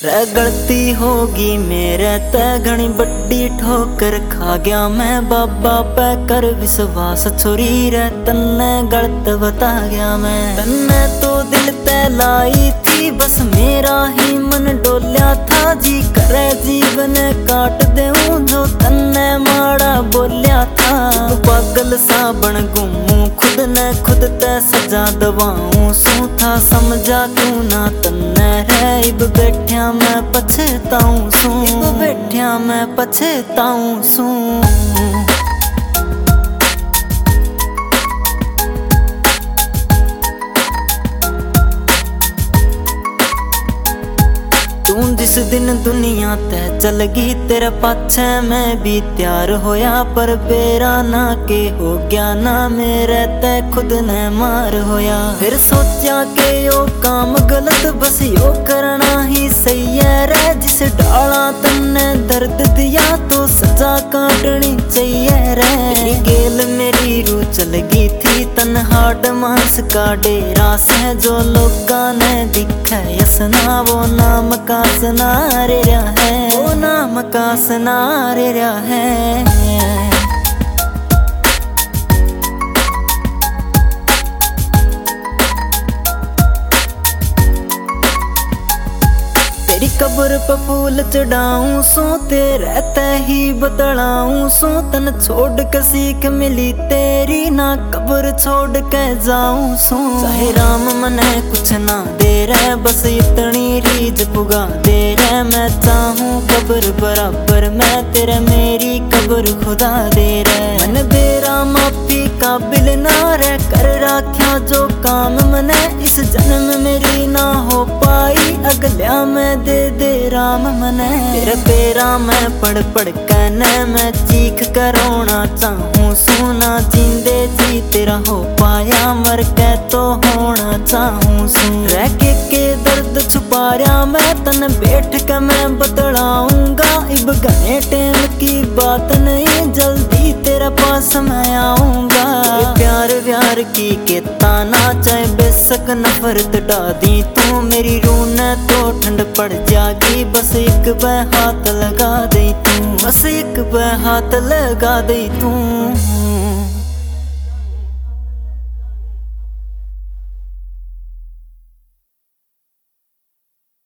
रे गलती होगी मेरे ते घनी बड्डी ठोकर खा गया मैं बाबा पे कर विश्वास छोरी रे तन्ने गलत बता गया मैं। तन्ने तो दिल ते लाई थी बस मेरा ही मन डोल्या था जी करे जीवन काट देऊं जो तन्ने माड़ा बोलिया था। पागल सा बन घूमू खुद ने खुद ते सजा दवाऊं सू था समझा क्यों ना तन्ने रे इब बैठ्या मैं पछताऊं सू इब बैठ्या मैं पछताऊं सू। तू जिस दिन दुनिया ते चल गई तेरे पाछे मैं भी तैयार होया पर बेरा ना के हो गया ना मेरे ते खुद ने मार होया। फिर सोचा के यो काम गलत बस यो करना ही सही है रे जिस डाला तन्ने दर्द दिया तो सजा काटनी चाहिए रे। तेरी गेल मेरी रूह चल गई थी तन हाड मांस का डेरा से जो लोगा ने दिखा यसना वो नाम का सनारे रहा है वो नाम का सनारे रहा है। तेरी कब्र पे फूल चढ़ाऊं सो तेरे ते ही बतलाऊं सो तन छोड़ के सीख मिली तेरी ना कब्र छोड़ के जाऊं सो। चाहे राम मने कुछ ना दे रहे बस इतनी रीज पुगा दे रहे मैं चाहूं कब्र बराबर मैं तेरे मेरी कब्र खुदा दे रहे। मन बेरा माफी काबिल ना रह कर राख्या जो काम मने इस जन्म मेरी ना हो पाई अगल्या में दे राम मने। तेरे पेरा मैं पढ़ पढ़ कहने मैं चीख कर रोना चाहूं सुना जिंदे जी तेरा हो पाया मर के तो होना चाहूं सुन। रह के दर्द छुपा रहा मैं तन बैठ के मैं बतलाऊंगा इब घने टेम की बात नहीं जल्दी तेरे पास मैं आऊंगा। प्यार व्यार की कहता ना चाहे बेशक नफरत डादी तू मेरी रूह ने तो ठंड पड़ जागी बस एक बार हाथ लगा दे तू बस एक बार हाथ लगा दे तू।